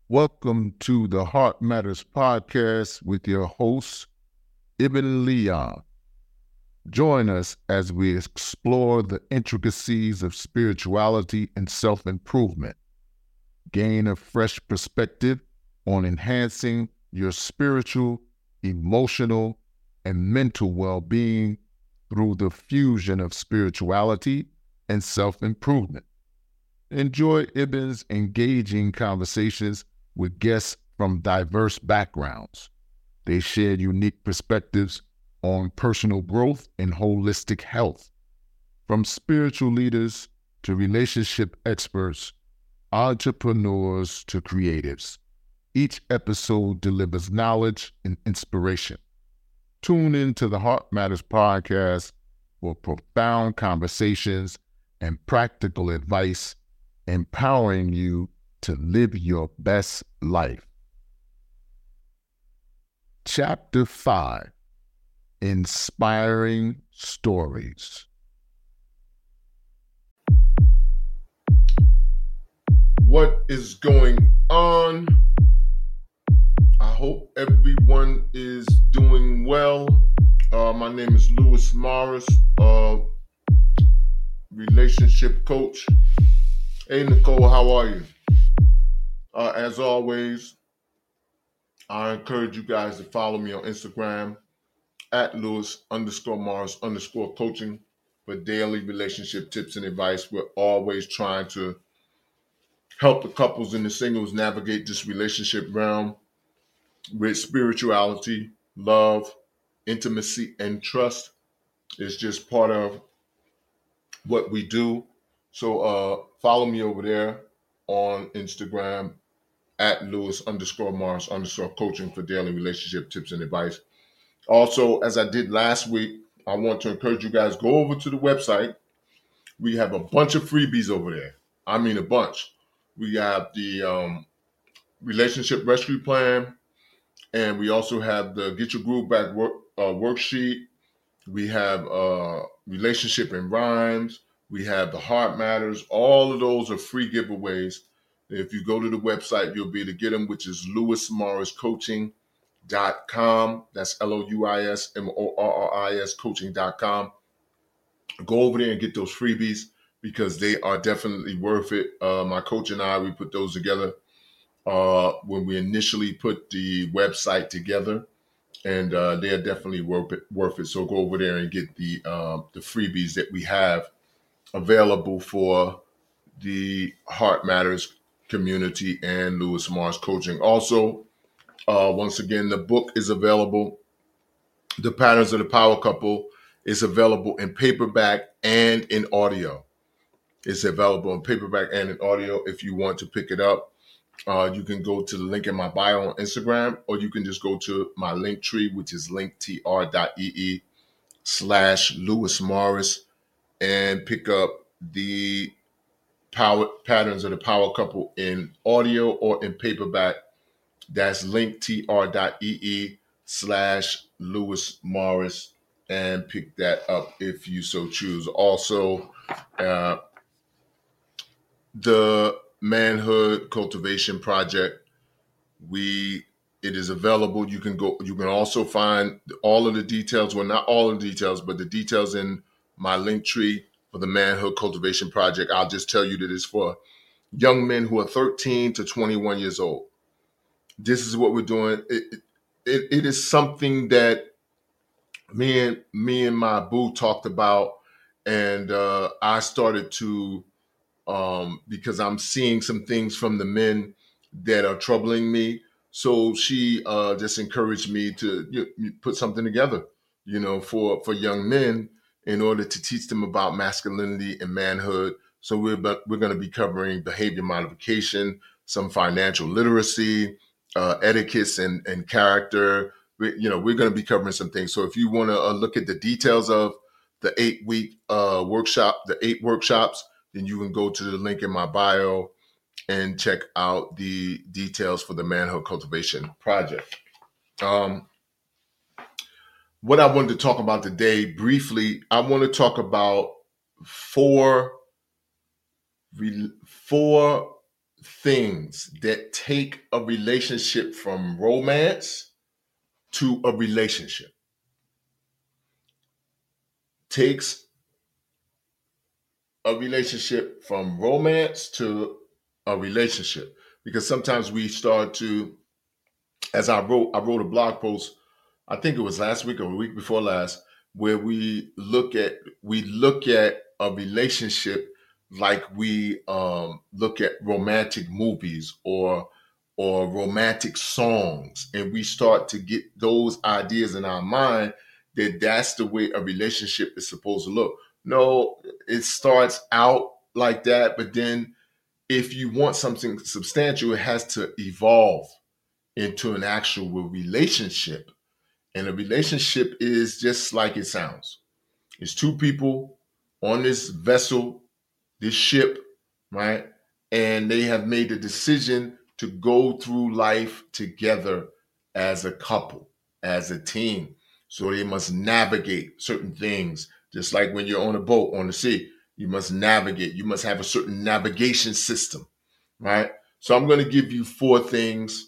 Welcome to the Heart Matters podcast with your host, Ibn Leon. Join us as we explore the intricacies of spirituality and self-improvement. Gain a fresh perspective on enhancing your spiritual, emotional, and mental well-being through the fusion of spirituality and self-improvement. Enjoy Ibn's engaging conversations with guests from diverse backgrounds. They share unique perspectives on personal growth and holistic health. From spiritual leaders to relationship experts, entrepreneurs to creatives, each episode delivers knowledge and inspiration. Tune in to the Heart Matters podcast for profound conversations and practical advice, empowering you to live your best life. Chapter 5, Inspiring Stories. What is going on? I hope everyone is doing well. My name is Lewis Morris, relationship coach. Hey, Nicole, how are you? As always, I encourage you guys to follow me on Instagram at Lewis_Morris_coaching for daily relationship tips and advice. We're always trying to help the couples and the singles navigate this relationship realm with spirituality, love, intimacy, and trust. It's just part of what we do. So follow me over there on Instagram at Lewis_Morris_coaching for daily relationship tips and advice. Also, as I did last week, I want to encourage you guys, go over to the website. We have a bunch of freebies over there. I mean, a bunch. We have the relationship rescue plan, and we also have the Get Your Groove Back worksheet. We have relationship in rhymes. We have the Heart Matters. All of those are free giveaways. If you go to the website, you'll be able to get them, which is LewisMorrisCoaching.com. That's LOUISMORRIS coaching.com. Go over there and get those freebies because they are definitely worth it. My coach and I, we put those together when we initially put the website together, and they are definitely worth it. So go over there and get the freebies that we have available for the Heart Matters community and Lewis Morris Coaching. Also, once again, the book is available. The Patterns of the Power Couple is available in paperback and in audio. It's available in paperback and in audio. If you want to pick it up, you can go to the link in my bio on Instagram, or you can just go to my link tree, which is linktr.ee/Lewis Morris, and pick up the Patterns of the Power Couple in audio or in paperback. That's linktr.ee/Lewis Morris, and pick that up if you so choose. Also, the Manhood Cultivation Project, it is available. You can also find all of the details, well, not all of the details, but the details in my link tree for the Manhood Cultivation Project. I'll just tell you that it's for young men who are 13 to 21 years old. This is what we're doing. It is something that me and my boo talked about, and I started to, because I'm seeing some things from the men that are troubling me. So she just encouraged me to put something together, for young men in order to teach them about masculinity and manhood. So we're going to be covering behavior modification, some financial literacy, etiquette and character. We're going to be covering some things. So if you want to look at the details of the 8-week workshop, the 8 workshops, then you can go to the link in my bio and check out the details for the Manhood Cultivation Project. What I wanted to talk about today, briefly, I want to talk about four things that take a relationship from romance to a relationship. Takes a relationship from romance to a relationship. Because sometimes we start to, as I wrote a blog post, I think it was last week or a week before last, where we look at a relationship like we look at romantic movies or romantic songs, and we start to get those ideas in our mind that that's the way a relationship is supposed to look. No, it starts out like that, but then if you want something substantial, it has to evolve into an actual relationship. And a relationship is just like it sounds. It's two people on this vessel, this ship, right? And they have made the decision to go through life together as a couple, as a team. So they must navigate certain things, just like when you're on a boat on the sea. You must navigate. You must have a certain navigation system, right? So I'm going to give you 4 things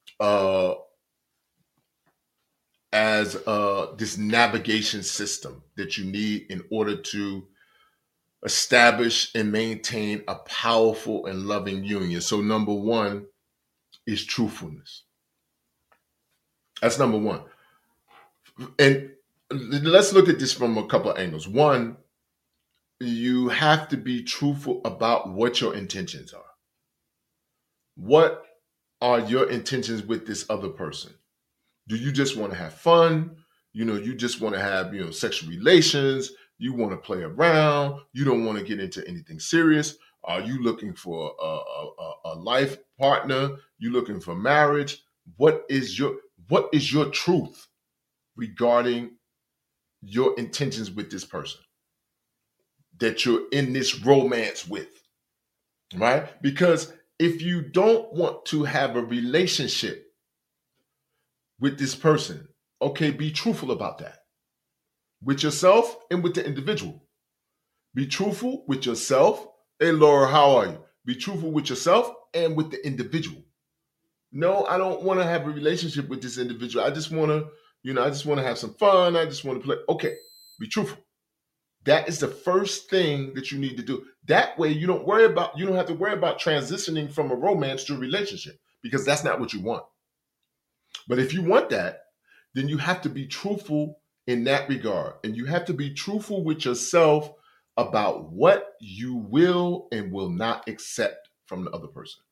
as this navigation system that you need in order to establish and maintain a powerful and loving union. So number 1 is truthfulness. That's number 1. And let's look at this from a couple of angles. 1, you have to be truthful about what your intentions are. What are your intentions with this other person? Do you just want to have fun? You just want to have, sexual relations. You want to play around. You don't want to get into anything serious. Are you looking for a life partner? You looking for marriage? What is your truth regarding your intentions with this person that you're in this romance with, right? Because if you don't want to have a relationship with this person, okay, be truthful about that with yourself and with the individual. Be truthful with yourself. Hey, Laura, how are you? Be truthful with yourself and with the individual. No, I don't want to have a relationship with this individual. I just want to have some fun. I just want to play. Okay, be truthful. That is the first thing that you need to do. That way you don't have to worry about transitioning from a romance to a relationship, because that's not what you want. But if you want that, then you have to be truthful in that regard. And you have to be truthful with yourself about what you will and will not accept from the other person.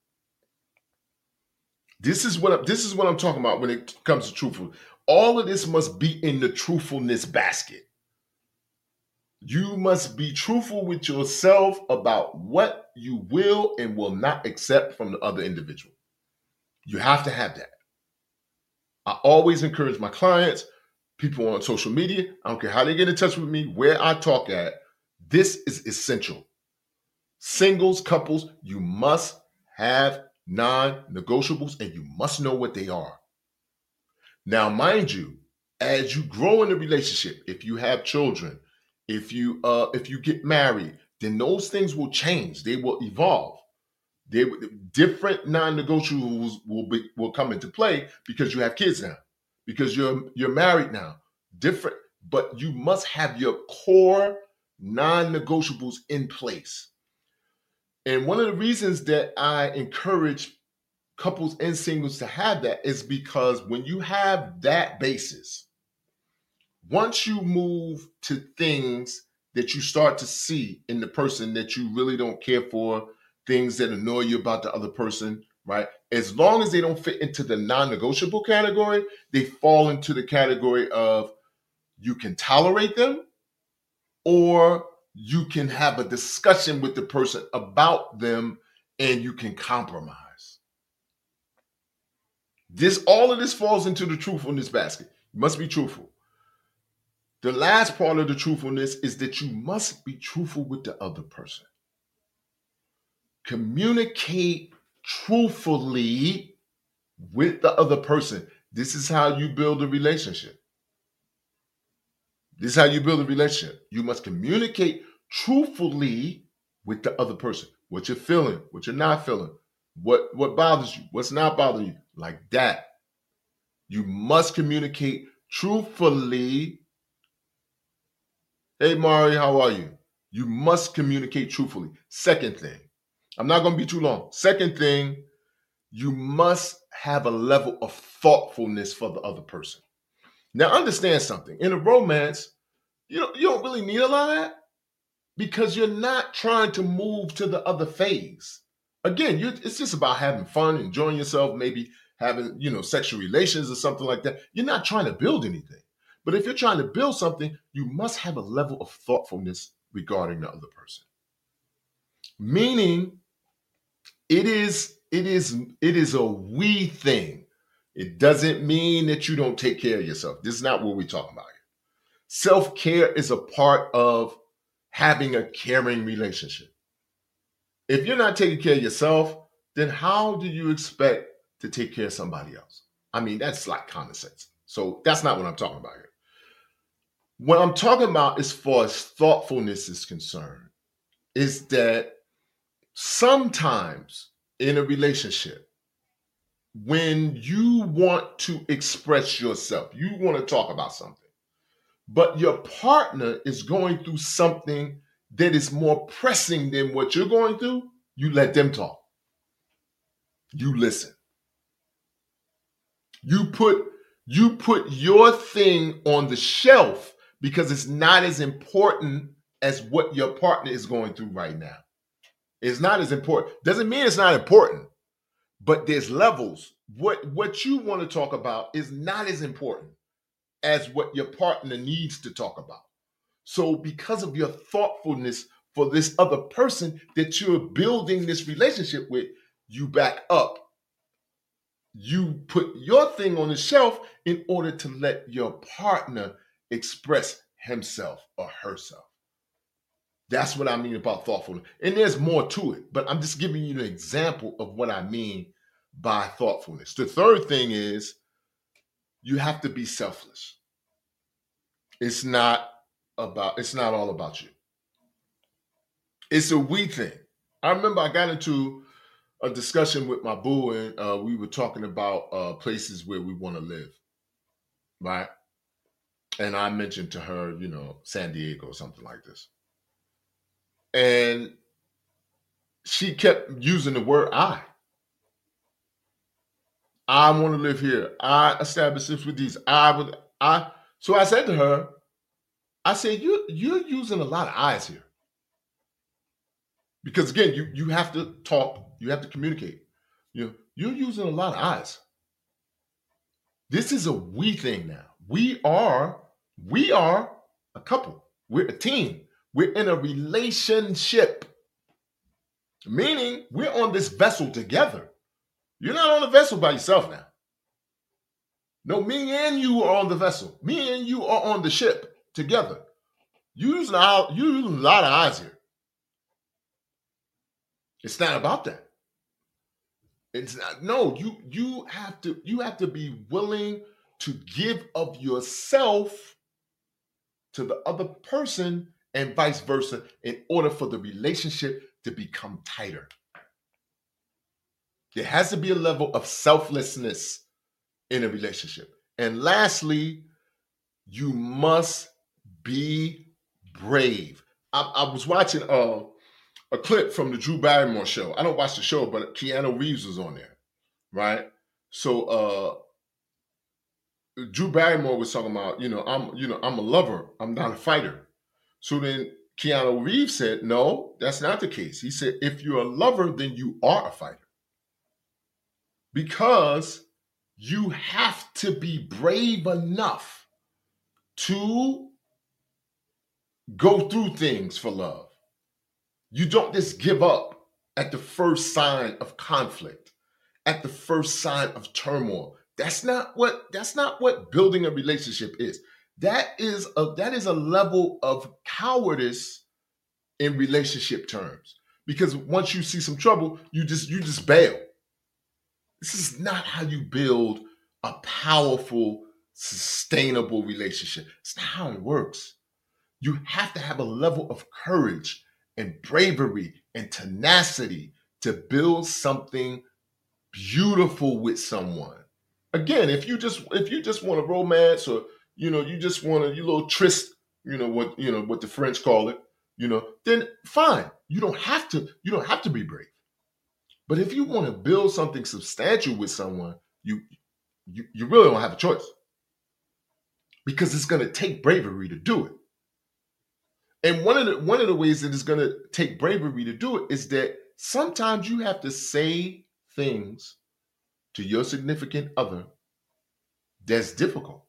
This is what I'm talking about when it comes to truthful. All of this must be in the truthfulness basket. You must be truthful with yourself about what you will and will not accept from the other individual. You have to have that. I always encourage my clients, people on social media, I don't care how they get in touch with me, where I talk at, this is essential. Singles, couples, you must have non-negotiables, and you must know what they are. Now, mind you, as you grow in a relationship, if you have children, if you get married, then those things will change. They will evolve. Different non-negotiables will come into play because you have kids now, because you're married now. Different, but you must have your core non-negotiables in place. And one of the reasons that I encourage couples and singles to have that is because when you have that basis, once you move to things that you start to see in the person that you really don't care for, things that annoy you about the other person, right? As long as they don't fit into the non-negotiable category, they fall into the category of you can tolerate them, or you can have a discussion with the person about them and you can compromise. All of this falls into the truthfulness basket. You must be truthful. The last part of the truthfulness is that you must be truthful with the other person. Communicate truthfully with the other person. This is how you build a relationship. You must communicate truthfully with the other person. What you're feeling, what you're not feeling. What bothers you? What's not bothering you? Like that. You must communicate truthfully. Hey, Mari, how are you? You must communicate truthfully. Second thing, I'm not going to be too long. Second thing, you must have a level of thoughtfulness for the other person. Now, understand something. In a romance, you don't really need a lot of that because you're not trying to move to the other phase. Again, it's just about having fun, enjoying yourself, maybe having, sexual relations or something like that. You're not trying to build anything. But if you're trying to build something, you must have a level of thoughtfulness regarding the other person. Meaning, it is a we thing. It doesn't mean that you don't take care of yourself. This is not what we're talking about here. Self-care is a part of having a caring relationship. If you're not taking care of yourself, then how do you expect to take care of somebody else? I mean, that's like common sense. So that's not what I'm talking about here. What I'm talking about as far as thoughtfulness is concerned is that sometimes in a relationship, when you want to express yourself, you want to talk about something, but your partner is going through something that is more pressing than what you're going through, you let them talk. You listen. You put your thing on the shelf because it's not as important as what your partner is going through right now. It's not as important. Doesn't mean it's not important, but there's levels. What you want to talk about is not as important as what your partner needs to talk about. So because of your thoughtfulness for this other person that you're building this relationship with, you back up. You put your thing on the shelf in order to let your partner express himself or herself. That's what I mean about thoughtfulness. And there's more to it, but I'm just giving you an example of what I mean by thoughtfulness. The third thing is you have to be selfless. It's not all about you. It's a we thing. I remember I got into a discussion with my boo, and we were talking about places where we want to live, right? And I mentioned to her, San Diego or something like this. And she kept using the word I. I want to live here. I established this with these. So I said to her, I said, you're using a lot of I's here. Because again, you have to talk, you have to communicate. You're using a lot of I's. This is a we thing now. We are a couple. We're a team. We're in a relationship. Meaning we're on this vessel together. You're not on the vessel by yourself now. No, me and you are on the vessel. Me and you are on the ship together. You're using a lot of I's here. It's not about that. It's not. No, you have to be willing to give of yourself to the other person and vice versa in order for the relationship to become tighter. There has to be a level of selflessness in a relationship. And lastly, you must be brave. I was watching a clip from the Drew Barrymore show. I don't watch the show, but Keanu Reeves was on there, right? So Drew Barrymore was talking about, I'm a lover. I'm not a fighter. So then Keanu Reeves said, no, that's not the case. He said, if you're a lover, then you are a fighter. Because you have to be brave enough to go through things for love. You don't just give up at the first sign of conflict, at the first sign of turmoil. That's not what building a relationship is. That is a level of cowardice in relationship terms. Because once you see some trouble, you just bail. This is not how you build a powerful, sustainable relationship. It's not how it works. You have to have a level of courage and bravery and tenacity to build something beautiful with someone. Again, if you just want a romance, or you just want a little tryst, what the French call it, then fine. You don't have to be brave. But if you want to build something substantial with someone, you really don't have a choice, because it's going to take bravery to do it. And one of the ways that it's going to take bravery to do it is that sometimes you have to say things to your significant other that's difficult.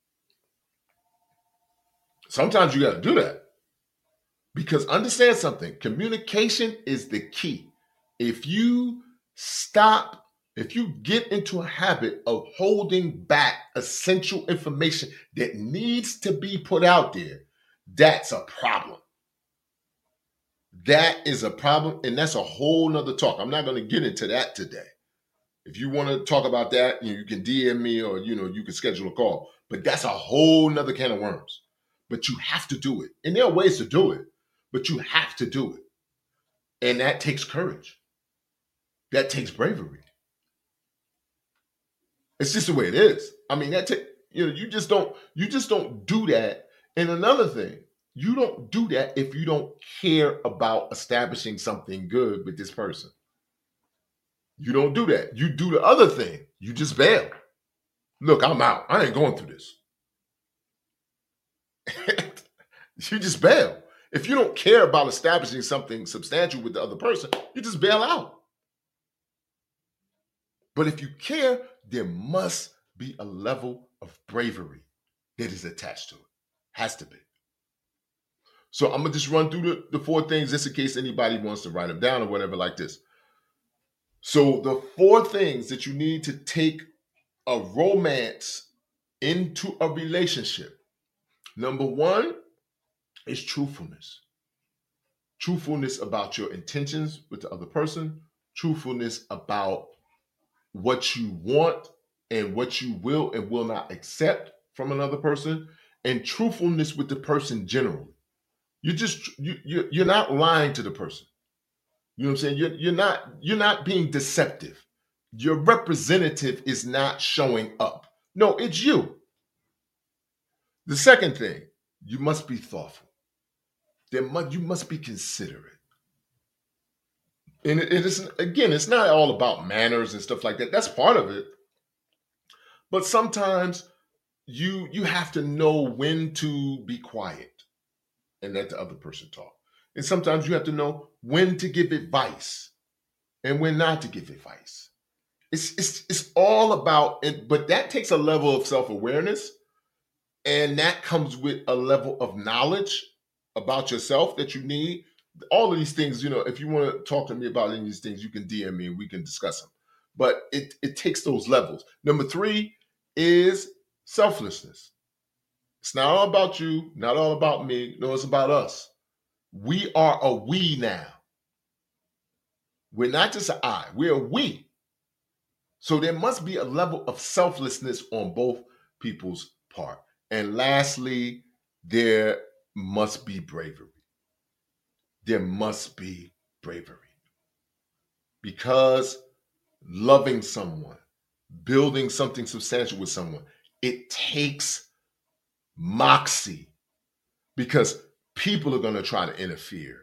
Sometimes you got to do that, because understand something. Communication is the key. If you get into a habit of holding back essential information that needs to be put out there, that's a problem. That is a problem, and that's a whole nother talk. I'm not going to get into that today. If you want to talk about that, you can DM me, or you can schedule a call. But that's a whole nother can of worms. But you have to do it. And there are ways to do it, but you have to do it. And that takes courage. That takes bravery. It's just the way it is. I mean, you just don't do that. And another thing, you don't do that if you don't care about establishing something good with this person. You don't do that. You do the other thing. You just bail. Look, I'm out. I ain't going through this. You just bail. If you don't care about establishing something substantial with the other person, you just bail out. But if you care, there must be a level of bravery that is attached to it. Has to be. So I'm going to just run through the 4 things just in case anybody wants to write them down or whatever like this. So the 4 things that you need to take a romance into a relationship. Number 1 is truthfulness. Truthfulness about your intentions with the other person. Truthfulness about what you want and what you will and will not accept from another person. And truthfulness with the person generally. You're not lying to the person. You know what I'm saying? You're not being deceptive. Your representative is not showing up. No, it's you. The second thing, you must be thoughtful. You must be considerate. And it's not all about manners and stuff like that. That's part of it. But sometimes you have to know when to be quiet and let the other person talk. And sometimes you have to know when to give advice and when not to give advice. It's all about it, but that takes a level of self-awareness, and that comes with a level of knowledge about yourself that you need. All of these things, if you want to talk to me about any of these things, you can DM me and we can discuss them. But it takes those levels. Number 3 is selflessness. It's not all about you, not all about me. No, it's about us. We are a we now. We're not just an I, we're a we. So there must be a level of selflessness on both people's part. And lastly, there must be bravery. There must be bravery. Because loving someone, building something substantial with someone, it takes moxie, because people are going to try to interfere.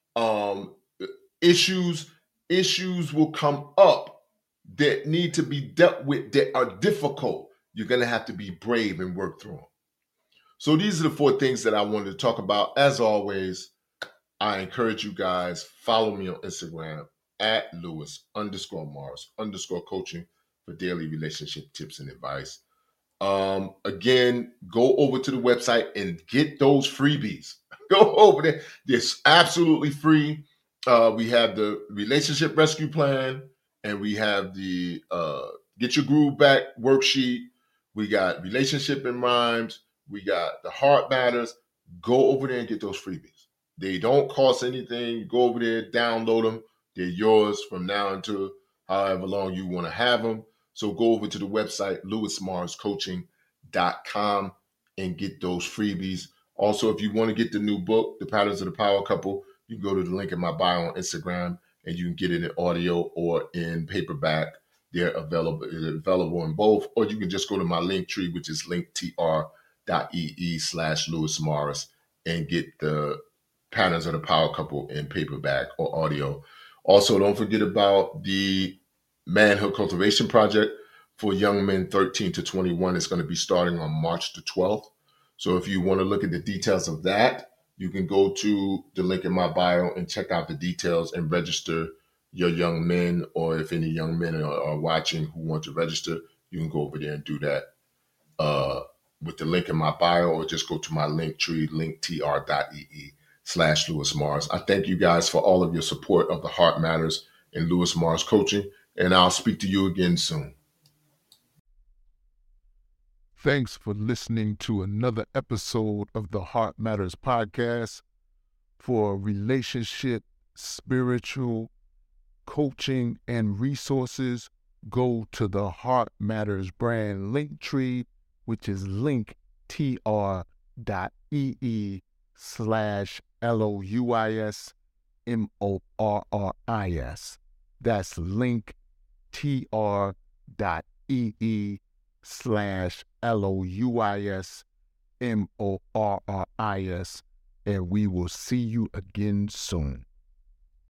Issues will come up that need to be dealt with that are difficult. You're going to have to be brave and work through them. So these are the 4 things that I wanted to talk about. As always, I encourage you guys, follow me on Instagram at Lewis_Mars_coaching for daily relationship tips and advice. Again, go over to the website and get those freebies. Go over there. It's absolutely free. We have the relationship rescue plan, and we have the Get Your Groove Back worksheet. We got relationship and rhymes. We got the heart matters. Go over there and get those freebies. They don't cost anything. You go over there, download them. They're yours from now until however long you want to have them. So go over to the website, lewismarscoaching.com, and get those freebies. Also, if you want to get the new book, The Patterns of the Power Couple, you can go to the link in my bio on Instagram and you can get it in audio or in paperback. They're available in both, or you can just go to my link tree, which is linktr.ee/Lewis Morris, and get the Patterns of the Power Couple in paperback or audio. Also, don't forget about the Manhood Cultivation Project for young men 13 to 21. It's going to be starting on March the 12th. So if you want to look at the details of that, you can go to the link in my bio and check out the details and register your young men, or if any young men are watching who want to register, you can go over there and do that with the link in my bio, or just go to my link tree, linktr.ee/Lewis Morris. I thank you guys for all of your support of the Heart Matters and Lewis Morris Coaching, and I'll speak to you again soon. Thanks for listening to another episode of the Heart Matters podcast. For relationship, spiritual, coaching, and resources, go to the Heart Matters brand link tree, which is linktr.ee/LOUISMORRIS. That's linktr.ee/LOUISMORRIS, and we will see you again soon.